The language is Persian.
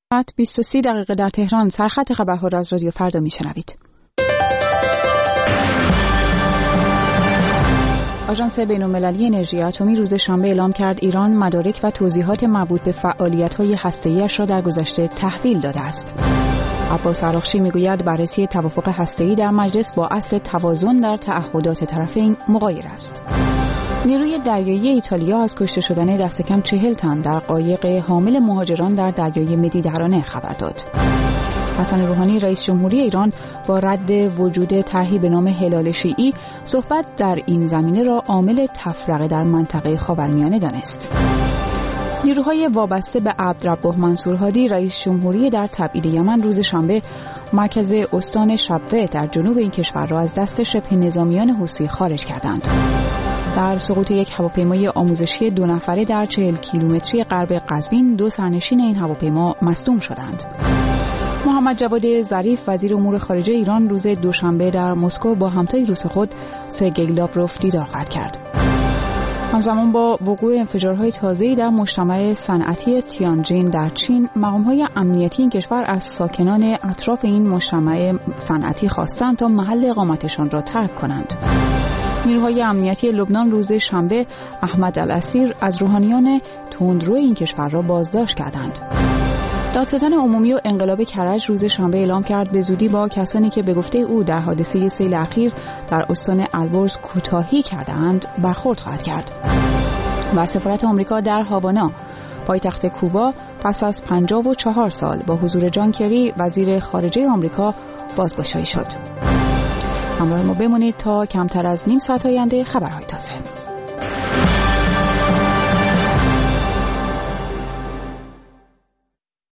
ساعت 23 دقیقه در تهران. سرخط خبرها را از رادیو فردا میشنوید. آژانس بین‌المللی انرژی اتمی روز شنبه اعلام کرد ایران مدارک و توضیحات مربوط به فعالیت‌های هسته‌ای‌اش را در گذشته تحویل داده است. عباس عراقچی میگوید بررسی توافق هسته‌ای در مجلس با اصل توازن در تعهدات طرفین مغایر است. نیروی دریایی ایتالیا از کشته شدن دست کم 40 تن در قایق حامل مهاجران در دریای مدیترانه خبر داد. حسن روحانی رئیس جمهوری ایران با رد وجود طرحی به نام هلال شیعی صحبت در این زمینه را عامل تفرقه در منطقه خاورمیانه دانست. نیروهای وابسته به عبدالرب منصور هادی رئیس جمهوری در تبعید یمن روز شنبه مرکز استان شبوه در جنوب این کشور را از دست شبه نظامیان حوثی خارج کردند. در سقوط یک هواپیمای آموزشی 2 نفره در 40 کیلومتری غرب قزوین 2 سرنشین این هواپیما مصدوم شدند. محمد جواد ظریف وزیر امور خارجه ایران روز دوشنبه در مسکو با همتای روس خود سرگئی لاوروف دیدار خواهد کرد. همزمان با وقوع انفجارهای تازه‌ای در مجتمع صنعتی تیانجین در چین، مقام‌های امنیتی این کشور از ساکنان اطراف این مجتمع صنعتی خواستند تا محل اقامتشان را ترک کنند. نیروهای امنیتی لبنان روز شنبه احمد الاسیر از روحانیان تندرو این کشور را بازداشت کردند. دادستان عمومی و انقلاب کرج روز شنبه اعلام کرد به زودی با کسانی که به گفته او در حادثه سیل اخیر در استان البرز کوتاهی کردند برخورد خواهد کرد. و سفارت آمریکا در هاوانا پایتخت کوبا پس از 54 سال با حضور جان کری وزیر خارجه آمریکا بازگشایی شد. همراه ما بمانید تا کمتر از نیم ساعت آینده خبرهای تازه.